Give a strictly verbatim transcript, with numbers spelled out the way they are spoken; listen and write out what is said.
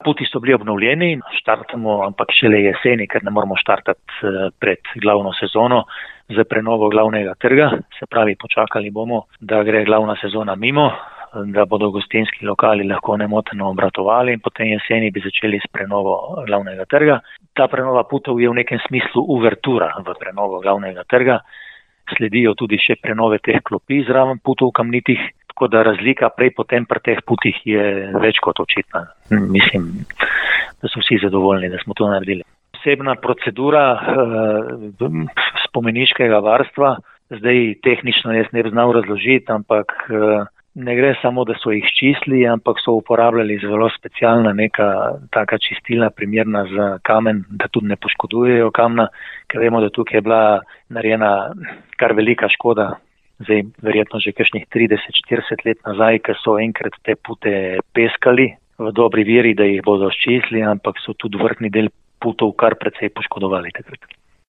Puti so bili obnovljeni, štartamo, ampak šele jeseni, ker ne moramo štartati pred glavno sezono za prenovo glavnega trga. Se pravi, počakali bomo, da gre glavna sezona mimo, da bodo gostinski lokali lahko nemoteno obratovali in potem jeseni bi začeli s prenovo glavnega trga. Ta prenova putov je v nekem smislu uvertura v prenovo glavnega trga. Sledijo tudi še prenove teh klopi zraven putov kamnitih, tako da razlika prej potem pri teh putih je več kot očitna. Mislim, da so vsi zadovoljni, da smo to naredili. Posebna procedura eh, spomeniškega varstva, zdaj tehnično jaz ne bi znal razložiti, ampak eh, ne gre samo, da so jih čistili, ampak so uporabljali zelo specialna neka taka čistila, primerna za kamen, da tudi ne poškodujejo kamna, ker vemo, da tukaj je bila narejena kar velika škoda, zdaj verjetno že kakšnih trideset štirideset let nazaj, ker so enkrat te pute peskali v dobri veri, da jih bodo ščistili, ampak so tudi vrtni del putov kar precej poškodovali takrat.